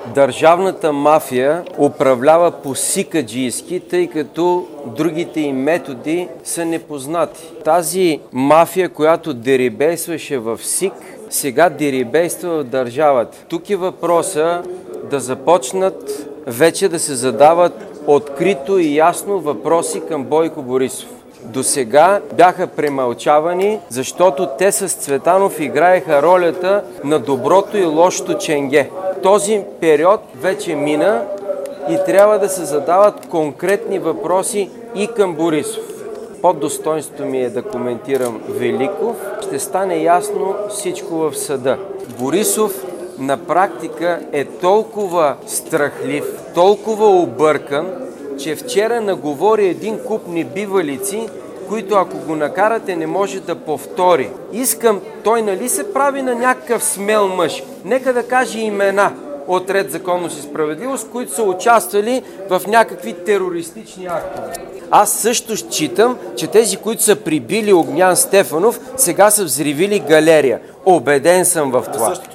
Държавната мафия управлява по сикаджийски, тъй като другите им методи са непознати. Тази мафия, която дерибействаше в СИК, сега дерибейства в държавата. Тук е въпроса да започнат вече да се задават открито и ясно въпроси към Бойко Борисов. До сега бяха премълчавани, защото те с Цветанов играеха ролята на доброто и лошото ченге. Този период вече мина и трябва да се задават конкретни въпроси и към Борисов. Под достоинството ми е да коментирам Великов. Ще стане ясно всичко в съда. Борисов на практика е толкова страхлив, толкова объркан, че вчера наговори един куп небивалици, които ако го накарате не може да повтори. Искам, той нали се прави на някакъв смел мъж? Нека да каже имена от Ред, законност и справедливост, които са участвали в някакви терористични актове. Аз също считам, че тези, които са прибили Огнян Стефанов, сега са взривили галерия. Убеден съм в това.